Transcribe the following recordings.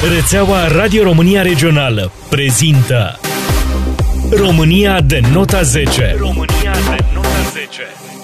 Rețeaua Radio România Regională prezintă România de nota 10. România de nota 10.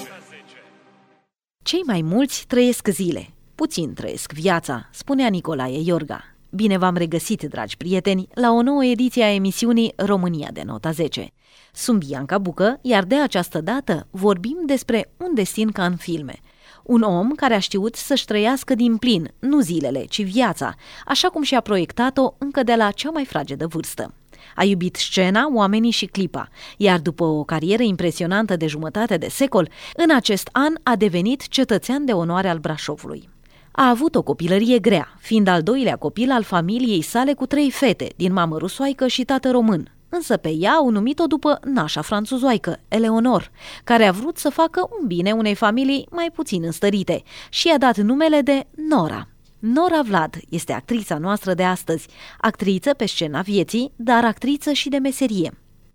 Cei mai mulți trăiesc zile, puțin trăiesc viața, spunea Nicolae Iorga. Bine v-am regăsit, dragi prieteni, la o nouă ediție a emisiunii România de nota 10. Sunt Bianca Bucă, iar de această dată vorbim despre un destin ca în filme. Un om care a știut să-și trăiască din plin, nu zilele, ci viața, așa cum și-a proiectat-o încă de la cea mai fragedă vârstă. A iubit scena, oamenii și clipa, iar după o carieră impresionantă de jumătate de secol, în acest an a devenit cetățean de onoare al Brașovului. A avut o copilărie grea, fiind al doilea copil al familiei sale cu 3 fete, din mamă rusoaică și tată român. Însă pe ea au numit-o după nașa franțuzoaică, Eleonor, care a vrut să facă un bine unei familii mai puțin înstărite și i-a dat numele de Nora. Nora Vlad este actrița noastră de astăzi, actriță pe scena vieții, dar actriță și de meserie.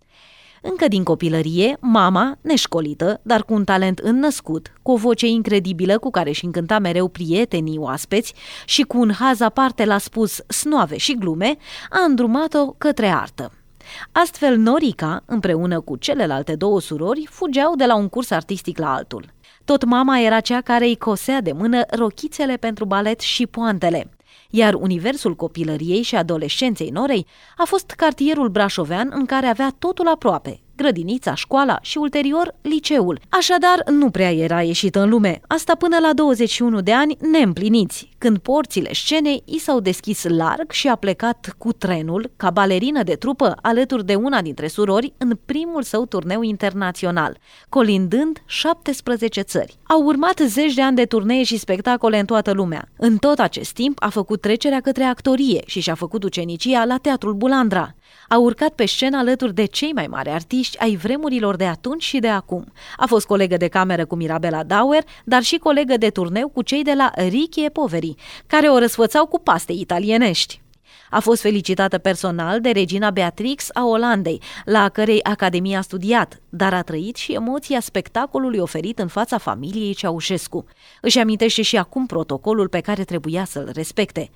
Încă din copilărie, mama, neșcolită, dar cu un talent înnăscut, cu o voce incredibilă cu care își încânta mereu prietenii oaspeți și cu un haz aparte la spus snoave și glume, a îndrumat-o către artă. Astfel, Norica, împreună cu celelalte 2 surori, fugeau de la un curs artistic la altul. Tot mama era cea care îi cosea de mână rochițele pentru balet și poantele. Iar universul copilăriei și adolescenței Norei a fost cartierul brașovean în care avea totul aproape, grădinița, școala și ulterior liceul. Așadar, nu prea era ieșită în lume, asta până la 21 de ani neîmpliniți, când porțile scenei i s-au deschis larg și a plecat cu trenul, ca balerină de trupă, alături de una dintre surori, în primul său turneu internațional, colindând 17 țări. Au urmat 10 de ani de turnee și spectacole în toată lumea. În tot acest timp a făcut trecerea către actorie și și-a făcut ucenicia la Teatrul Bulandra. A urcat pe scenă alături de cei mai mari artiști ai vremurilor de atunci și de acum. A fost colegă de cameră cu Mirabela Dauer, dar și colegă de turneu cu cei de la Ricky e Poveri, care o răsfățau cu paste italienești. A fost felicitată personal de regina Beatrix a Olandei, la a cărei academie a studiat, dar a trăit și emoția spectacolului oferit în fața familiei Ceaușescu. Își amintește și acum protocolul pe care trebuia să-l respecte.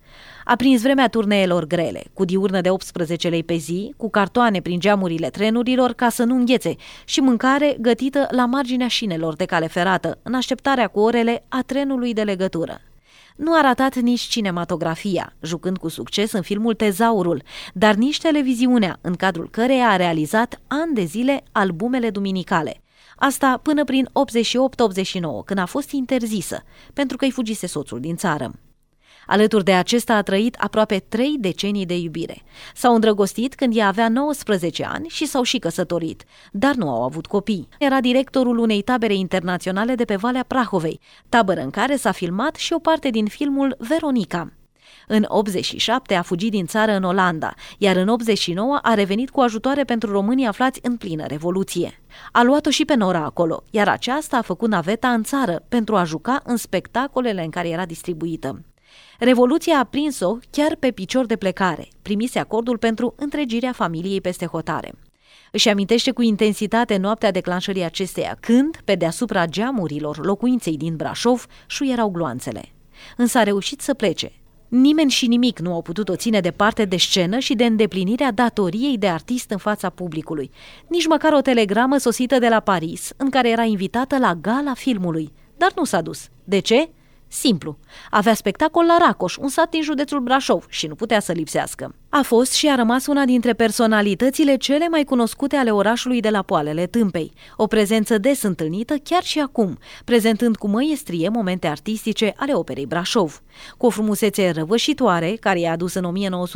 A prins vremea turneelor grele, cu diurnă de 18 lei pe zi, cu cartoane prin geamurile trenurilor ca să nu înghețe și mâncare gătită la marginea șinelor de cale ferată, în așteptarea cu orele a trenului de legătură. Nu a ratat nici cinematografia, jucând cu succes în filmul Tezaurul, dar nici televiziunea, în cadrul căreia a realizat ani de zile albumele duminicale. Asta până prin 88-89, când a fost interzisă, pentru că îi fugise soțul din țară. Alături de acesta a trăit aproape 3 decenii de iubire. S-au îndrăgostit când ea avea 19 ani și s-au și căsătorit, dar nu au avut copii. Era directorul unei tabere internaționale de pe Valea Prahovei, tabără în care s-a filmat și o parte din filmul Veronica. În 87 a fugit din țară în Olanda, iar în 89 a revenit cu ajutoare pentru românii aflați în plină revoluție. A luat-o și pe Nora acolo, iar aceasta a făcut naveta în țară pentru a juca în spectacolele în care era distribuită. Revoluția a prins-o chiar pe picior de plecare, primise acordul pentru întregirea familiei peste hotare. Își amintește cu intensitate noaptea declanșării acesteia, când, pe deasupra geamurilor locuinței din Brașov, șuierau gloanțele. Însă a reușit să plece. Nimeni și nimic nu au putut o ține departe de scenă și de îndeplinirea datoriei de artist în fața publicului. Nici măcar o telegramă sosită de la Paris, în care era invitată la gala filmului. Dar nu s-a dus. De ce? Simplu. Avea spectacol la Racoș, un sat din județul Brașov, și nu putea să lipsească. A fost și a rămas una dintre personalitățile cele mai cunoscute ale orașului de la poalele Tâmpei, o prezență des întâlnită chiar și acum, prezentând cu măiestrie momente artistice ale operei Brașov. Cu o frumusețe răvășitoare, care i-a adus în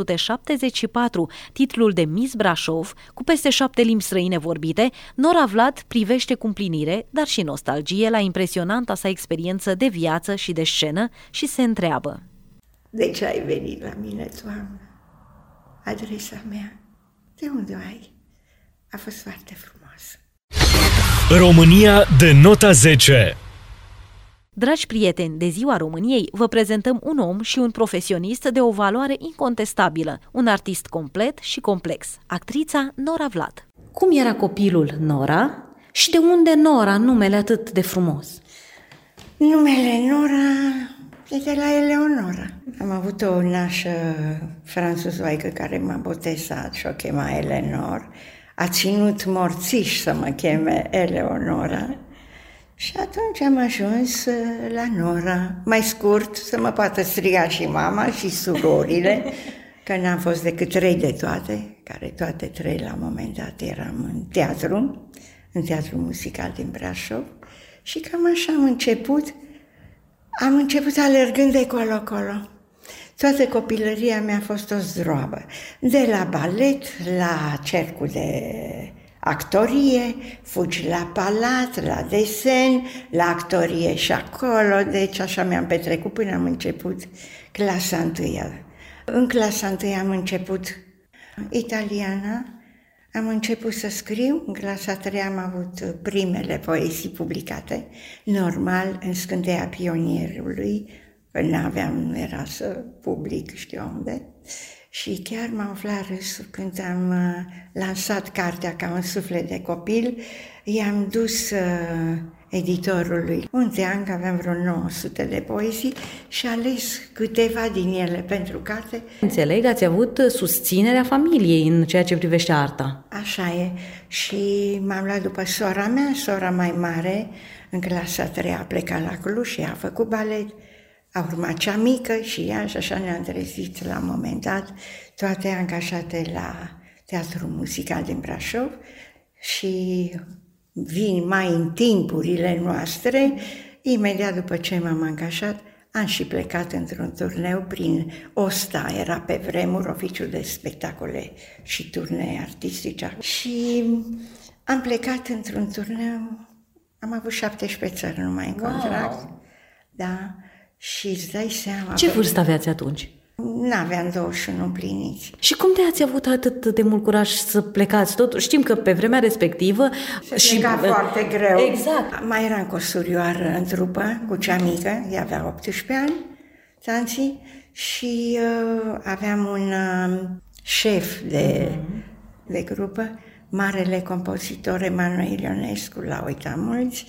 1974 titlul de Miss Brașov, cu peste 7 limbi străine vorbite, Nora Vlad privește cu împlinire, dar și nostalgie, la impresionanta sa experiență de viață și de scenă și se întreabă: de ce ai venit la mine, Doamnă? Adresa mea, de unde o ai? A fost foarte frumos. România de nota 10. Dragi prieteni, de Ziua României vă prezentăm un om și un profesionist de o valoare incontestabilă, un artist complet și complex, actrița Nora Vlad. Cum era copilul Nora și de unde Nora, numele atât de frumos? Numele Nora E de la Eleonora. Am avut o nașă franțuzoaică care m-a botezat și o chema Eleanor. A ținut morțiș să mă cheme Eleonora. Și atunci am ajuns la Nora, mai scurt, să mă poată striga și mama și surorile, că n-am fost decât 3 de toate, care toate 3 la un moment dat eram în teatru muzical din Brașov. Și cam așa am început alergând de colo-colo. Toată copilăria mea a fost o zdroabă, de la balet, la cercul de actorie, fugi la palat, la desen, la actorie și acolo, deci așa mi-am petrecut până am început clasa 1. În clasa 1 am început italiana, am început să scriu, în clasa 3 am avut primele poezii publicate, normal, în Scânteia Pionierului, că nu era să public știu unde. Și chiar m-am umflat râsul când am lansat cartea Ca un suflet de copil, i-am dus editorului un teanc, aveam vreo 900 de poezii și ales câteva din ele pentru carte. Înțeleg, ați avut susținerea familiei în ceea ce privește arta. Așa e. Și m-am luat după sora mea, sora mai mare, în clasa 3 a plecat la Cluj și a făcut balet. A urmat cea mică și ea și așa ne-am trezit la un moment dat, toate angajate la Teatrul Muzical din Brașov și vin mai în timpurile noastre, imediat după ce m-am angajat, am și plecat într-un turneu prin OSTA, era pe vremuri Oficiul de Spectacole și Turnee Artistice. Și am plecat într-un turneu, am avut 17 țări numai în contract, da. Și îți dai seama... Ce vârstă aveați atunci? N-aveam 21 împliniți. Și cum de ați avut atât de mult curaj să plecați? Tot știm că pe vremea respectivă... Se pleca foarte greu. Exact. Mai eram cu o surioară în trupă, cu cea mică, ea avea 18 ani, tanții, și aveam un șef de grupă, marele compozitor Emanuel Ionescu, l-a uitat mulți.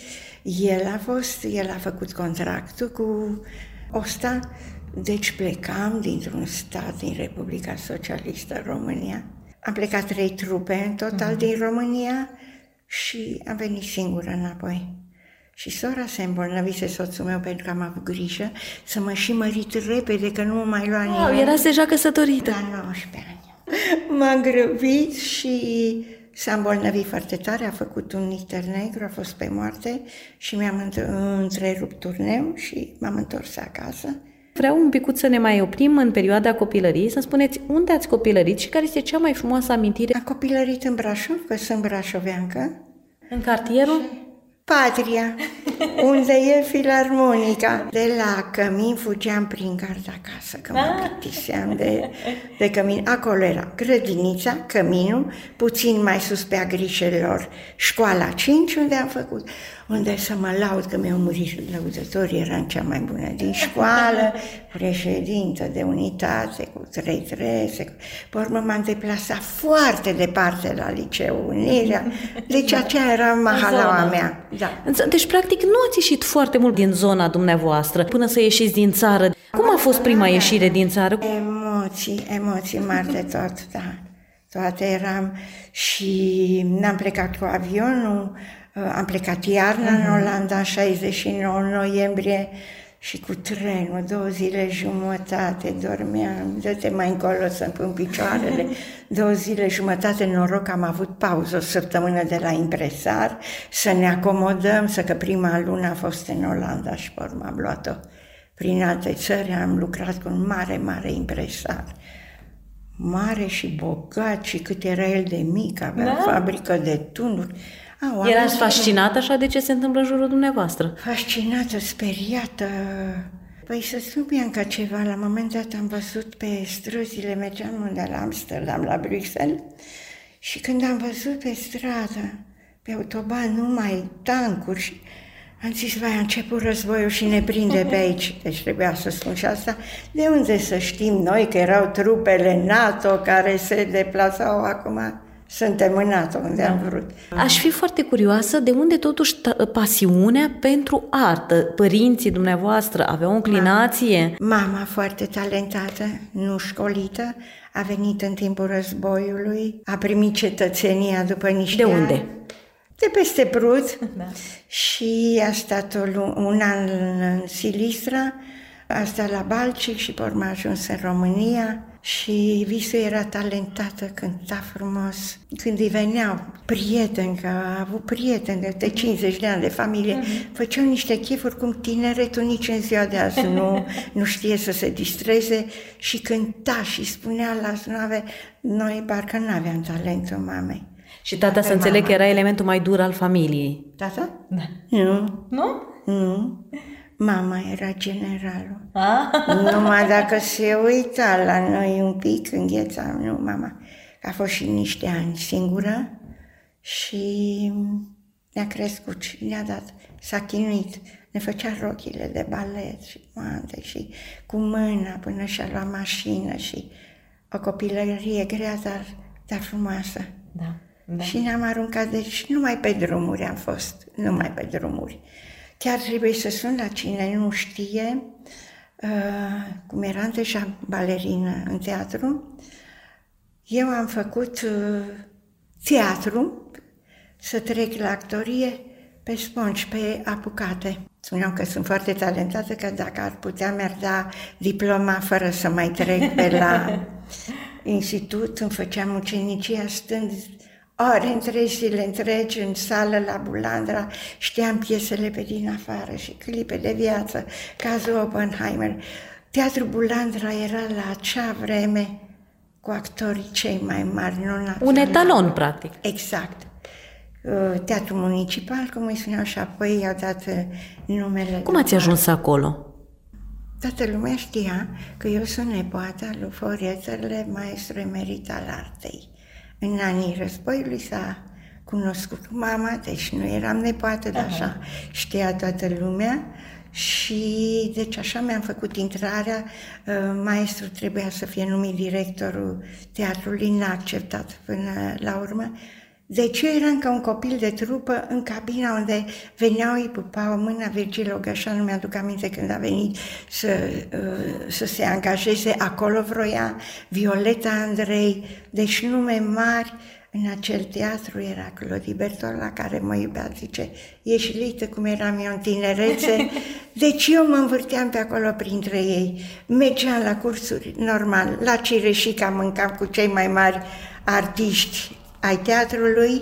El a făcut contractul cu OSTA, deci plecam dintr-un stat din Republica Socialistă România. Am plecat 3 trupe în total din România și am venit singură înapoi. Și sora se îmbolnăvise, soțul meu, pentru că am avut grijă să mă și mărit repede, că nu mă mai lua nimeni. Erați deja căsătorită. La 19 ani. M-am grăbit și s-a îmbolnăvit foarte tare, a făcut un icter negru, a fost pe moarte și mi-am întrerupt turneul și m-am întors acasă. Vreau un picuț să ne mai oprim în perioada copilăriei, să-mi spuneți unde ați copilărit și care este cea mai frumoasă amintire? Am copilărit în Brașov, că sunt brașoveancă. În cartierul? Patria, unde e filarmonica. De la Cămin fugeam prin gard acasă, că mă plictiseam de Cămin. Acolo era grădinița, Căminul, puțin mai sus pe Agrișelor, școala 5, unde am făcut, unde să mă laud că mi-au murit lăudătorii, eram cea mai bună din școală, președintă de unitate, cu 3 trese. Pe urmă m-am deplasat foarte departe la Liceul Unirea, deci aceea era mahalaua mea. Da. Deci, practic, nu ați ieșit foarte mult din zona dumneavoastră până să ieșiți din țară. Cum a fost prima ieșire din țară? Emoții mari de tot, da. Toate eram și n-am plecat cu avionul, am plecat iarna în Olanda, în 69 noiembrie, și cu trenul, 2 zile jumătate dormeam, dă-te mai încolo să-mi pun picioarele, 2 zile jumătate, noroc, am avut pauză o săptămână de la impresar, să ne acomodăm, că prima lună a fost în Olanda și pe urmă am luat-o prin alte țări, am lucrat cu un mare impresar, mare și bogat, și cât era el de mic, avea fabrică de tunuri. Erați fascinată așa de ce se întâmplă în jurul dumneavoastră? Fascinată, speriată. Păi să spun, Bianca, ceva, la un moment dat am văzut pe străzile, mergeam unde la Amsterdam, la Bruxelles, și când am văzut pe stradă, pe autoban, numai tancuri, și am zis, vai, a început războiul și ne prinde pe aici. Deci trebuia să spun și asta. De unde să știm noi că erau trupele NATO care se deplasau acum? suntem în NATO, unde am vrut. Aș fi foarte curioasă de unde totuși pasiunea pentru artă. Părinții dumneavoastră aveau o inclinație? Mama foarte talentată, nu școlită, a venit în timpul războiului, a primit cetățenia după niște ani. De unde? De peste Prut. Da. Și a stat un an în Silistra, a stat la Balcic și pe urmă a ajuns în România. Și visul era talentată, cânta frumos. Când îi veneau prieteni, că a avut prieteni de 50 de ani de familie, făceau niște chefuri cum tineretul nici în ziua de azi nu știe să se distreze și cânta și spunea la snave, noi parcă nu aveam talentul mamei. Și tata să înțeleg că era elementul mai dur al familiei. Tata? Da. Nu. Nu? Nu. Mama era generalul. Numai dacă se uita la noi un pic, înghețam, nu, mama. A fost și niște ani singură și ne-a crescut și ne-a dat, s-a chinuit. Ne făcea rochile de balet și mante și cu mâna până și-a luat mașină și o copilărie grea, dar frumoasă. Da, da. Și ne-am aruncat, deci numai pe drumuri am fost, numai pe drumuri. Chiar trebuie să sun la cine nu știe, cum eram deja balerină în teatru, eu am făcut teatru, să trec la actorie pe spongi, pe apucate. Spuneam că sunt foarte talentată, că dacă ar putea mi-ar da diploma fără să mai trec pe la institut, îmi făceam ucenicia stând ore întregi, zile întregi în sală la Bulandra, știam piesele pe din afară și clipe de viață, cazul Oppenheimer. Teatrul Bulandra era la acea vreme cu actorii cei mai mari, nu naționali. Un etalon, practic. Exact. Teatrul municipal, cum îi spuneau, și apoi i-au dat numele. Cum ați ajuns acolo? Toată lumea știa că eu sunt nepoata lui Florie Țărle, maestru emerit al artei. În anii războiului s-a cunoscut mama, deci nu eram nepoată, dar așa știa toată lumea și deci așa mi-am făcut intrarea. Maestrul trebuia să fie numit directorul teatrului, n-a acceptat până la urmă. Deci eu eram ca un copil de trupă în cabina unde veneau, îi pupau mâna Virgil Ogășan, nu mi-aduc aminte când a venit să se angajeze, acolo vroia Violeta Andrei, deci nume mari. În acel teatru era Clodi Bertola, care mă iubea, zice, ești lită cum eram eu în tinerețe. Deci eu mă învârteam pe acolo printre ei, mergeam la cursuri, normal, la Cireșica mâncam cu cei mai mari artiști ai teatrului,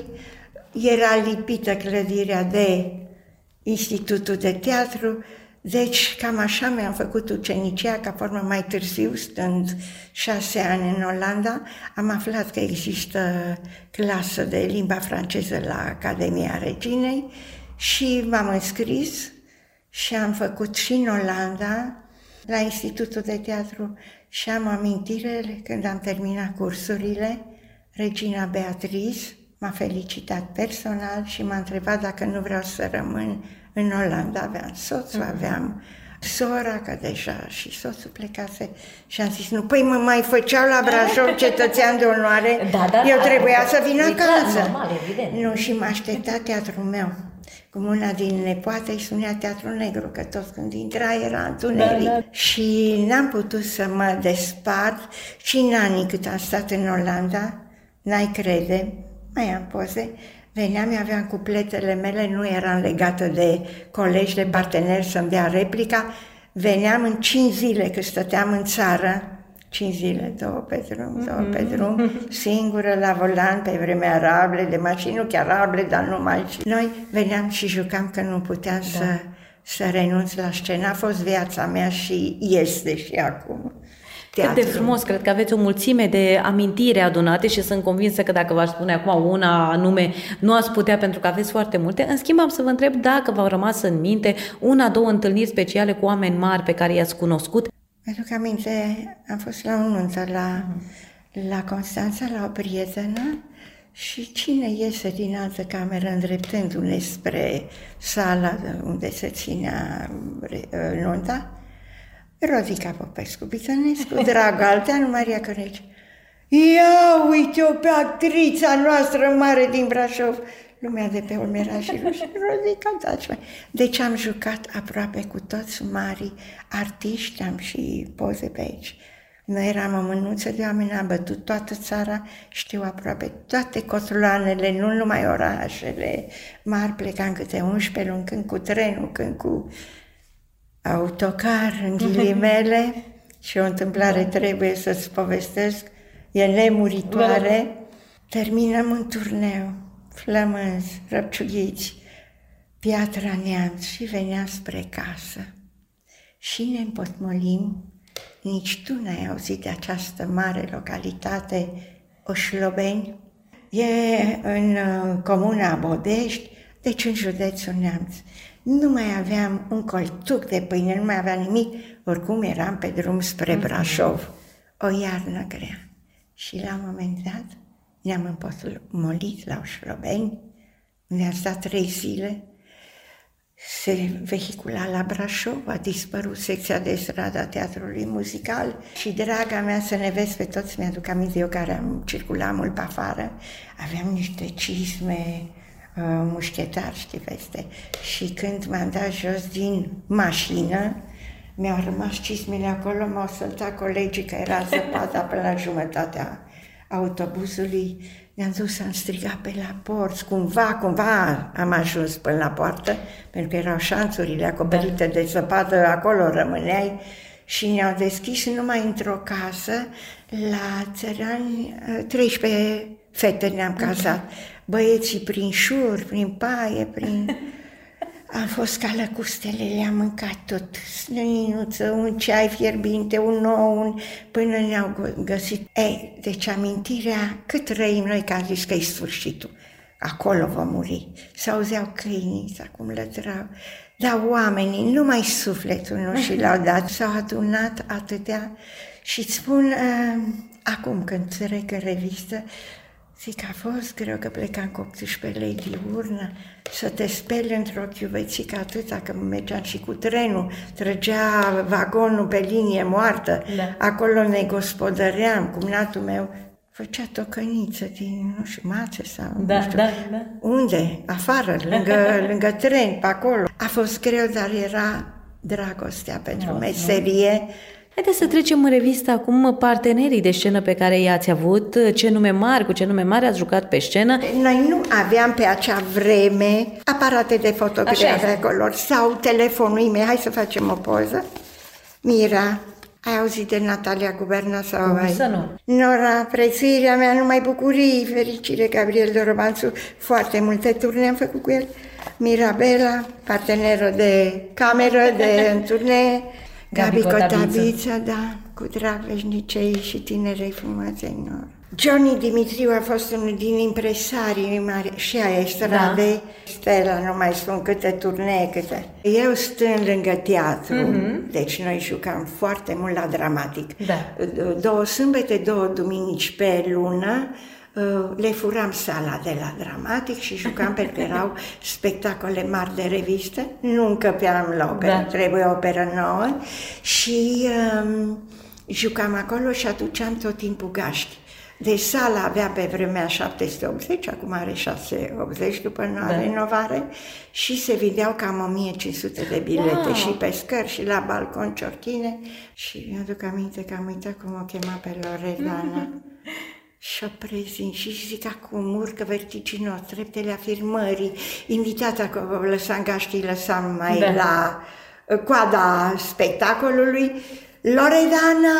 era lipită clădirea de Institutul de Teatru, deci cam așa mi-am făcut ucenicia, ca formă mai târziu, stând 6 ani în Olanda, am aflat că există clasă de limba franceză la Academia Reginei și m-am înscris și am făcut și în Olanda, la Institutul de Teatru, și am amintirele când am terminat cursurile. Regina Beatrice m-a felicitat personal și m-a întrebat dacă nu vreau să rămân în Olanda. Aveam soțul, aveam sora, că deja și soțul plecase și am zis, nu, păi mă mai făceau la Brașov cetățean de onoare, eu trebuia să vin acasă. Normal, evident. Nu, și m-a așteptat teatrul meu. Cum una din nepoate îi spunea Teatrul Negru, că tot când intra era întuneric. Și n-am putut să mă despart și în anii cât am stat în Olanda, n-ai crede, mai am poze, veneam, aveam cupletele mele, nu eram legată de colegi, de parteneri să-mi dea replica, veneam în 5 zile, că stăteam în țară, 5 zile, 2 pe drum, singură la volan, pe vremea rable de mașini, nu chiar rable, dar numai. Noi veneam și jucam, că nu puteam să renunț la scenă. A fost viața mea și este și acum. Cât de frumos, cred că aveți o mulțime de amintiri adunate și sunt convinsă că dacă v-aș spune acum una anume, nu ați putea pentru că aveți foarte multe. În schimb, am să vă întreb dacă v-au rămas în minte 1-2 întâlniri speciale cu oameni mari pe care i-ați cunoscut. Mi-aduc aminte, am fost la o nuntă la Constanța, la o prietenă, și cine iese din altă cameră îndreptându-ne spre sala unde se ținea nunta? Rodica Popescu, Bitănescu, Draga Alteanu, Maria Căreci. Ia uite-o pe actrița noastră mare din Brașov. Lumea de pe urmă era și rușine. Deci am jucat aproape cu toți mari artiști, am și poze pe aici. Noi eram o mânuță de oameni, am bătut toată țara, știu aproape toate cotloanele, nu numai orașele mari, plecam câte 11 luni, când cu trenul, când cu autocar, în ghilimele, și o întâmplare trebuie să-ți povestesc, e nemuritoare. Terminăm un turneu, flămânzi, răpciughiți, Piatra Neamț, și venea spre casă. Și ne împotmolim. Nici tu n-ai auzit de această mare localitate, Oșlobeni? E în comuna Bodești, deci în județul Neamț. Nu mai aveam un coltuc de pâine, nu mai aveam nimic, oricum eram pe drum spre Brașov. O iarnă grea. Și la un moment dat ne-am împotmolit la Oșlobeni, unde am stat 3 zile. Se vehicula la Brașov, a dispărut secția de stradă a teatrului muzical și, draga mea, să ne vezi pe toți, mi-aduc aminte, eu care am circulat mult pe afară, aveam niște cizme mușchetari, știi, peste. Și când m-am dat jos din mașină, mi-au rămas cizmele acolo, m-au săltat colegii, că era zăpada până la jumătatea autobuzului. Ne-am dus, am strigat pe la porți, cumva am ajuns până la poartă, pentru că erau șanțurile acoperite de zăpadă, acolo rămâneai, și ne-au deschis numai într-o casă, la țărani, 13 fete ne-am cazat, băieții prin șur, prin paie, Am fost ca lăcustele, le-am mâncat tot, slăninuță, un ceai fierbinte, un ou, până ne-au găsit. Deci amintirea, cât trăim noi, că am zis că e sfârșitul, acolo vom muri. S-auzeau câinii, acum lătrau, dar oamenii, numai sufletul nu și l-au dat, s-au adunat atâtea. Și îți spun, acum când trec în revistă, zic, a fost greu că plecam cu 18 lei diurnă, să te speli într-o chiuvețică atâta, că mergeam și cu trenul, trăgea vagonul pe linie moartă, acolo ne gospodăream, cumnatul meu făcea tocăniță din, nu știu, mațe sau nu știu. Unde? Afară, lângă tren, pe acolo. A fost greu, dar era dragostea pentru meserie. Haideți să trecem în revistă acum partenerii de scenă pe care i-ați avut, ce nume mari, cu ce nume mari ați jucat pe scenă. Noi nu aveam pe acea vreme aparate de fotografie color sau telefonul e-mail. Hai să facem o poză. Mira, ai auzit de Natalia Guberna sau ai? Să nu. Nora, prețuirea mea, numai bucurii, fericire, Gabriel Dorobanțu, foarte multe turne am făcut cu el. Mirabela, parteneră de cameră, de turnee. Gabi Cotabița, da, cu drag veșnicei și tinerei frumoasei Nora. Johnny Dimitriu a fost unul din impresarii mari și a estradei. Stella, nu mai spun câte turnee, câte. Eu stând lângă teatru, deci noi jucam foarte mult la Dramatic. 2 sâmbete, 2 duminici pe lună, le furam sala de la Dramatic și jucam pentru că erau spectacole mari de revistă, nu încăpeam loc, trebuie operă nouă și jucam acolo și aduceam tot timpul gaști. Deci sala avea pe vremea 780, acum are 680 după renovare și se vindeau cam 1500 de bilete și pe scări și la balcon ciorchine și mi-aduc aminte că am uitat cum o chema pe Loredana. Și o prezint și zic acum urcă vertiginos, treptele afirmării, invitata că o lăsam gaștii, lăsam mai la coada spectacolului, Loredana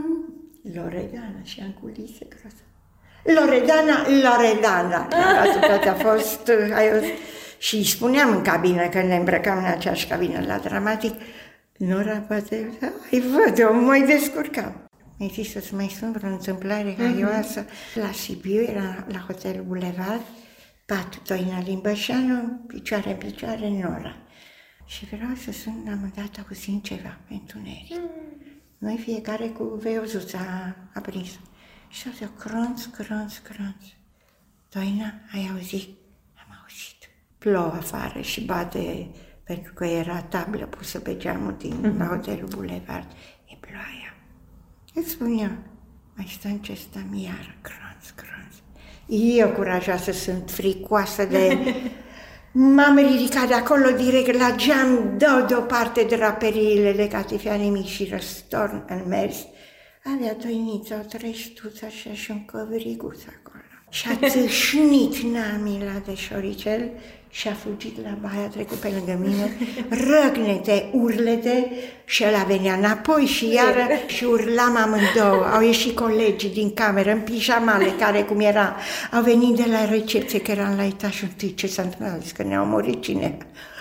și în culise groasă. Loredana, toate a fost, și îi spuneam în cabină, că ne îmbrăcam în aceeași cabină la Dramatic, Nora, poate, văd-o, mai descurcam. Mi-ai zis să-ți mai spun vreo întâmplare haioasă. La Sibiu, era la Hotelul Bulevard, pat Doina Limbășanu, picioare în picioare, Nora. Și vreau să sun, la un moment dat auzim ceva pe întuneric. Noi fiecare cu veiozuța aprinsă. Și s-a crunț. Doina, ai auzit? Am auzit. Plouă afară și bate, pentru că era tablă pusă pe geamul din la Hotelul Bulevard. E ploaia. Îți spun eu, Mai stăm ce stăm iară, crunț. Eu curajoasă sunt, fricoasă de... M-am ridicat de acolo direct la geam, dau deoparte draperiile legate fia nimic și răstorn în mers. Avea toinița, o trestuță așa și un covriguț acolo. Și-a țâșnit Namila de șoricel și a fugit la baie, a trecut pe lângă mine, răgnete, urlete și ăla venea înapoi și iară și urlam amândouă. Au ieșit colegii din cameră, în pijamale, care cum era, au venit de la recepție, că eram la etajul întâi. Ce s-a întâmplat? Zis că ne-a omorât cineva.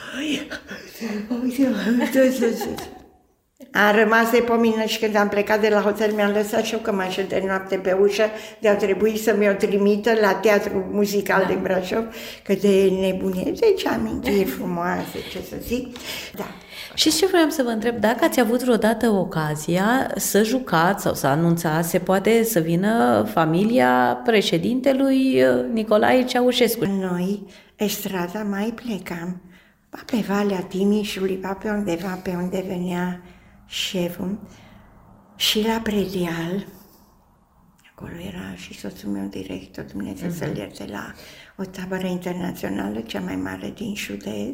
Am rămas de pomină și când am plecat de la hotel mi-am lăsat și o cămașă de noapte pe ușă, de-a trebuit să mi-o trimită la Teatrul Muzical din Brașov, că de nebunie, deci amintiri frumoase, ce să zic, da. Și ce vreau să vă întreb, dacă ați avut vreodată ocazia să jucați sau să anunțați, se poate să vină familia președintelui Nicolae Ceaușescu. Noi, estrada, mai plecam, pe Valea Timișului, pe undeva, pe unde venea șeful, și la Predial, acolo era și soțul meu director, Dumnezeu să-l ierte, la o tabără internațională, cea mai mare din județ,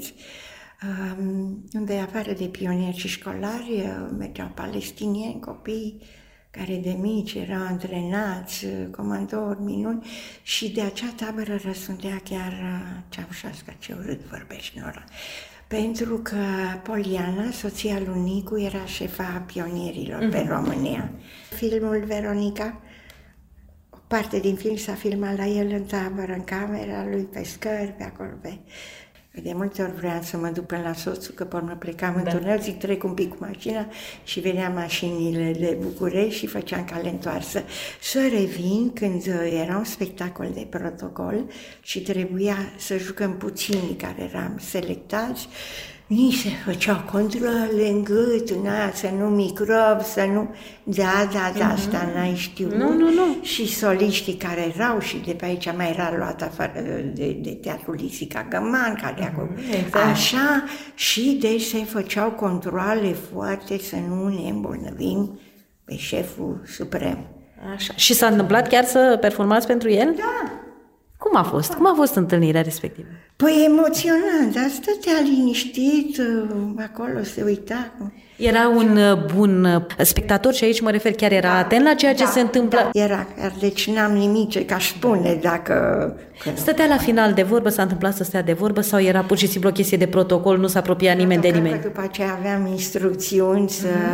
unde afară de pionieri și școlari mergeau palestinieni, copii care de mici erau antrenați, comandori minuni, și de acea tabără răsundea chiar Ceaușescu, ce urât vorbești, Nora. Pentru că Poliana, soția lui Nicu, era șefa pionierilor pe România. Filmul Veronica, o parte din film s-a filmat la el în tabără, în camera lui, pe scări, pe acolo, pe... De multe ori vreau să mă duc până la soțul, că pe urmă plecam în turneu, zic, trec un pic cu mașina și veneam mașinile de București și făceam cale întoarsă. Să revin când era un spectacol de protocol și trebuia să jucăm puțini care eram selectați. Ni se făceau controle în gât, să nu microb, să nu... Da, asta n-ai știut. Nu. Și soliștii care erau, și de pe aici mai era luat afară de Teatrul Lisica Găman, care acum... Exact. Așa, și deci se făceau controle foarte să nu ne îmbolnăvim pe șeful suprem. Așa. Și s-a întâmplat chiar să performați pentru el? Da. Cum a fost? Cum a fost întâlnirea respectivă? Păi emoționant, dar stătea liniștit, acolo se uita. Era un bun spectator și aici mă refer, chiar era atent la ceea ce se întâmplă? Da, era, deci n-am nimic ce ca spune dacă... Stătea la final de vorbă, s-a întâmplat să stea de vorbă sau era pur și simplu o chestie de protocol, nu s-a apropiat nimeni de nimeni? După aceea aveam instrucțiuni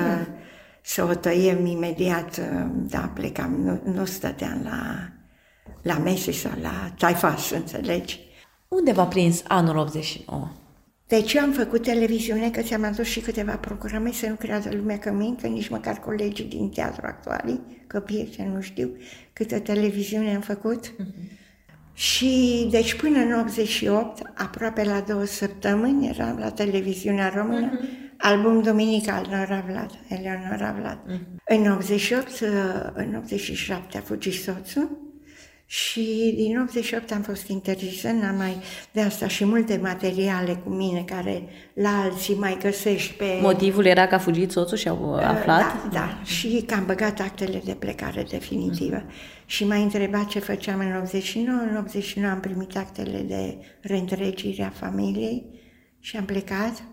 să o tăiem imediat, da, plecam, nu stăteam la mese sau la taifas, înțelegi? Unde v-a prins anul 89? Deci eu am făcut televiziune, că ți-am adus și câteva programe, să nu creadă lumea că mint, că nici măcar colegii din teatru actualii, copiii ăștia nu știu câtă televiziune am făcut. Și deci până în 88, aproape la 2 săptămâni, eram la televiziunea română, album duminical, Eleonora Vlad. În 88, în 87 a fugit soțul. Și din 88 am fost interzisă, n-am mai... De asta și multe materiale cu mine care la alții mai găsești pe... Motivul era că a fugit soțul și au aflat? Da, și că am băgat actele de plecare definitivă. Și m-a întrebat ce făceam în 89. În 89 am primit actele de reîntregire a familiei și am plecat.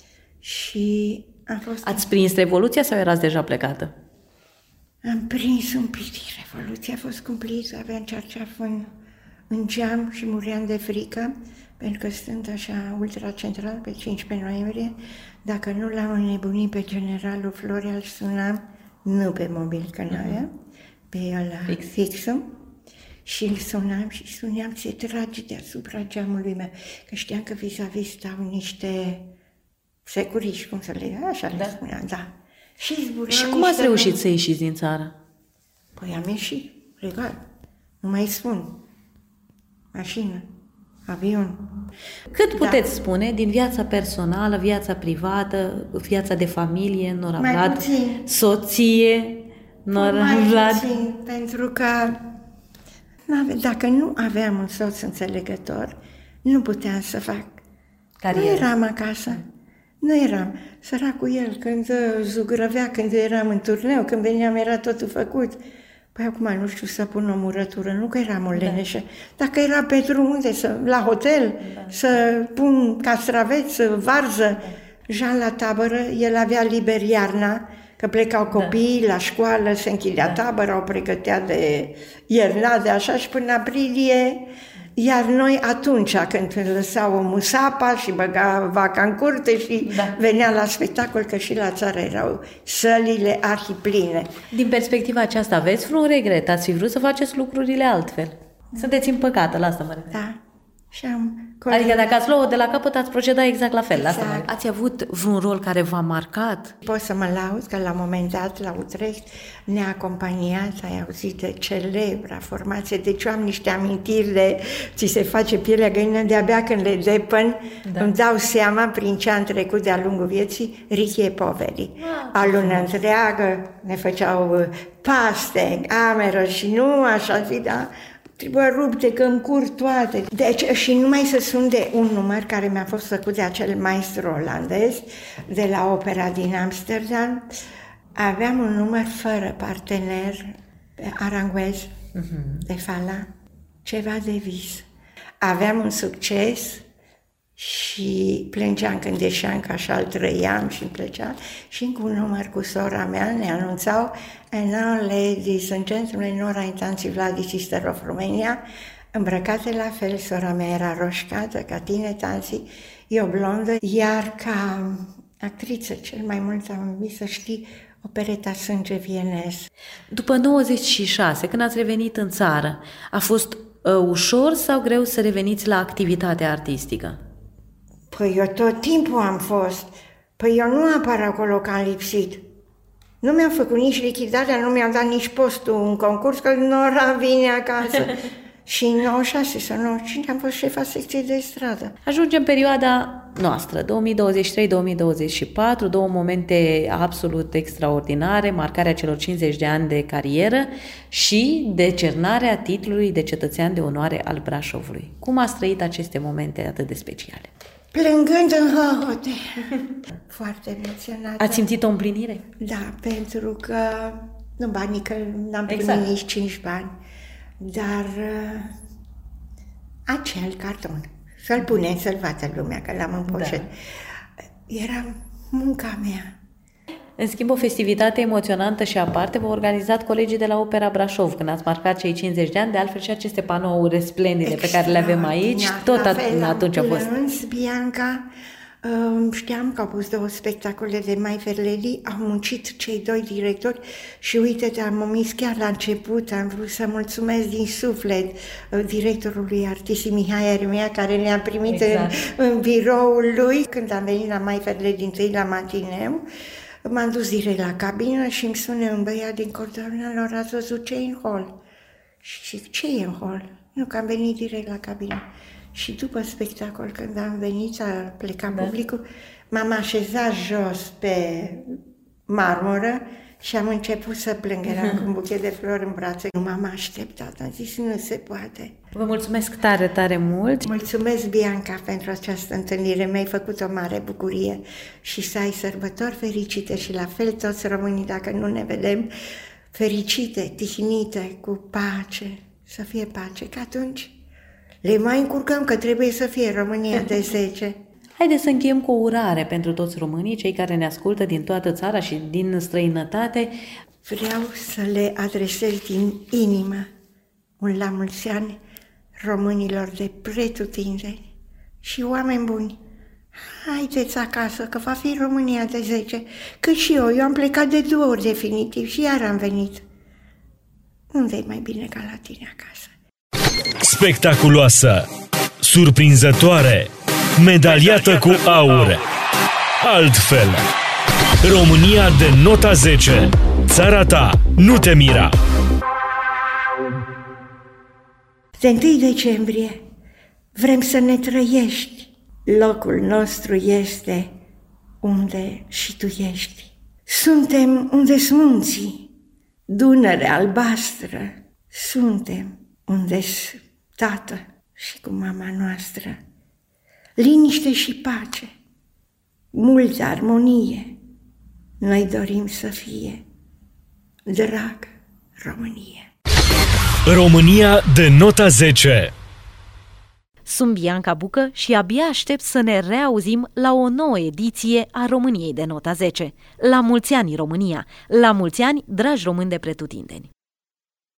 Și am fost... Ați prins Revoluția sau erați deja plecată? Am prins un pic din Revoluție, a fost cumplit, aveam cearceaf în geam și muream de frică, pentru că stând așa ultracentral pe 15 noiembrie, dacă nu l-am înnebunit pe generalul Florea, îl sunam, nu pe mobil, că n-aveam, pe ăla fixul, și îl sunam și spuneam, se trage deasupra geamului meu, că știam că vis-a-vis stau niște securiști, cum să le... Așa le spuneam, da. Și cum ați reușit să ieșiți din țară? Păi am ieșit, legal. Nu mai spun. Mașină, avion. Cât puteți spune din viața personală, viața privată, viața de familie, Nora Vlad, soție, Nora Vlad? Puțin, pentru că dacă nu aveam un soț înțelegător, nu puteam să fac. Nu eram acasă. Nu eram. Săracul el, când zugrăvea, când eram în turneu, când veneam, era totul făcut. Păi acum nu știu să pun o murătură, nu că eram o leneșă. Dacă era pe drum, unde? La hotel, să pun castraveți, varză. Jean la tabără, el avea liber iarna, că plecau copiii la școală, se închidea tabăra, o pregătea de iernade, așa, și până aprilie. Iar noi atunci, când lăsau musapa și băga vaca în curte și venea la spectacol, că și la țară erau sălile arhipline. Din perspectiva aceasta, aveți vreun regret? Ați fi vrut să faceți lucrurile altfel? Sunteți împăcată, la asta mă refer. Da. Adică dacă ați luat de la capăt, ați proceda exact la fel. Exact. Ați avut vreun rol care v-a marcat? Pot să mă laud că la un moment dat, la Utrecht, ne-a acompaniat, ai auzit, de celebra formație. Deci eu am niște amintiri de ți se face pielea găină, de-abia când le depăn, îmi dau seama prin ce am trecut de-a lungul vieții, Richie Poveri. A lună întreagă ne făceau paste, ameră și nu așa zi, da? Trebuie rupte, că îmi cur toate. Deci, și numai să sun de un număr care mi-a fost făcut de acel maestru olandez de la opera din Amsterdam. Aveam un număr fără partener, pe Aranguez, de Fala, ceva de vis. Aveam un succes și plângeam când ieșeam, că așa îl trăiam și îmi plăcea. Și încă un număr cu sora mea ne anunțau: "And now, ladies and gentlemen, Nora Intanții Vladi, Sister of Romania", îmbrăcate la fel. Sora mea era roșcată, ca tine, Tanții, eu blondă, iar ca actriță cel mai mult am iubit, să știi, opereta Sânge vienez. După 96, când ați revenit în țară, a fost ușor sau greu să reveniți la activitatea artistică? Păi eu tot timpul am fost. Păi eu nu apar acolo că am lipsit. Nu mi-au făcut nici lichidarea, nu mi-au dat nici postul în concurs, că Nora vine acasă. Și în 96 sau 95 am fost șefa secției de stradă. Ajungem perioada noastră, 2023-2024, două momente absolut extraordinare, marcarea celor 50 de ani de carieră și decernarea titlului de cetățean de onoare al Brașovului. Cum ați trăit aceste momente atât de speciale? Plângând în hohote. Foarte emoționată. Ați simțit o împlinire? Da, pentru că, nu banii, că n-am primit nici 5 bani, dar acel carton, să-l punem, să-l vadă lumea, că l-am în poșet. Era munca mea. În schimb, o festivitate emoționantă și aparte v-au organizat colegii de la Opera Brașov, când ați marcat cei 50 de ani, de altfel și aceste panouri resplendide pe care le avem aici, tot atunci a fost. Bianca, știam că au pus 2 spectacole de Mai Ferleli, au muncit cei 2 directori și uite, am omis chiar la început, am vrut să mulțumesc din suflet directorului artistic Mihai Eremia, care ne-a primit în biroul lui. Când am venit la Mai Ferleli întâi la matineu, m-am dus direct la cabină și îmi sună un băiat din coordonelor: "Ați văzut ce e în hol?" Și zic: "Ce e în hol?" Nu, că am venit direct la cabină. Și după spectacol, când am venit, a plecat publicul, m-am așezat jos pe marmură și am început să plâng. Eram cu un buchet de flori în brațe. Nu m-am așteptat, am zis: nu se poate. Vă mulțumesc tare, tare mult. Mulțumesc, Bianca, pentru această întâlnire. Mi-ai făcut o mare bucurie și să ai sărbători fericite și la fel toți românii, dacă nu ne vedem, fericite, tihnite, cu pace, să fie pace, că atunci le mai încurcăm, că trebuie să fie România de 10. Haideți să încheiem cu o urare pentru toți românii, cei care ne ascultă din toată țara și din străinătate. Vreau să le adresez din inimă un la mulți ani românilor de pretutindeni și oameni buni. Haideți acasă, că va fi România de 10, că și eu am plecat de 2 ori definitiv și iar am venit. Unde-i mai bine ca la tine acasă? Spectaculoasă, surprinzătoare, medaliată cu aur. Altfel, România de nota 10. Țara ta nu te mira. De 1 decembrie vrem să ne trăiești. Locul nostru este unde și tu ești. Suntem unde-s munții, Dunăre albastră. Suntem unde-s tată și cu mama noastră. Liniște și pace, multă armonie, noi dorim să fie. Drag România. România de nota 10. Sunt Bianca Bucă și abia aștept să ne reauzim la o nouă ediție a României de nota 10. La mulți ani, România! La mulți ani, dragi români de pretutindeni!